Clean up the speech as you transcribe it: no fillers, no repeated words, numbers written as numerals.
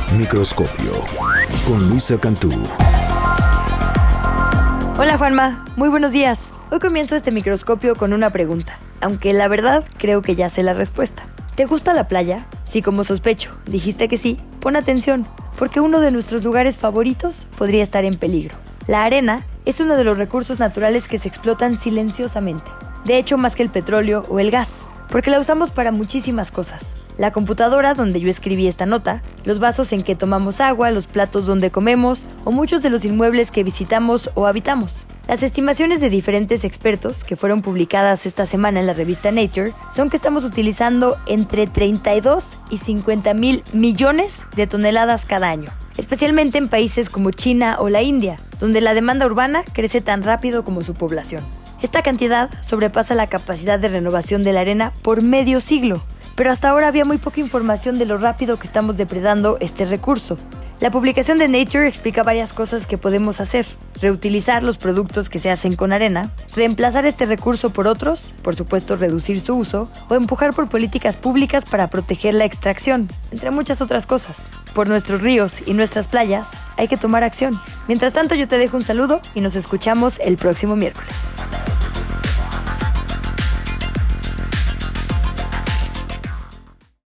Microscopio con Luisa Cantú. Hola Juanma, muy buenos días. Hoy comienzo este microscopio con una pregunta, aunque la verdad creo que ya sé la respuesta. ¿Te gusta la playa? Si como sospecho dijiste que sí, pon atención, porque uno de nuestros lugares favoritos podría estar en peligro. La arena es uno de los recursos naturales que se explotan silenciosamente. De hecho, más que el petróleo o el gas, porque la usamos para muchísimas cosas. La computadora donde yo escribí esta nota, los vasos en que tomamos agua, los platos donde comemos o muchos de los inmuebles que visitamos o habitamos. Las estimaciones de diferentes expertos que fueron publicadas esta semana en la revista Nature son que estamos utilizando entre 32 y 50 mil millones de toneladas cada año, especialmente en países como China o la India, donde la demanda urbana crece tan rápido como su población. Esta cantidad sobrepasa la capacidad de renovación de la arena por medio siglo. Pero hasta ahora había muy poca información de lo rápido que estamos depredando este recurso. La publicación de Nature explica varias cosas que podemos hacer: reutilizar los productos que se hacen con arena, reemplazar este recurso por otros, por supuesto reducir su uso, o empujar por políticas públicas para proteger la extracción, entre muchas otras cosas. Por nuestros ríos y nuestras playas hay que tomar acción. Mientras tanto, yo te dejo un saludo y nos escuchamos el próximo miércoles.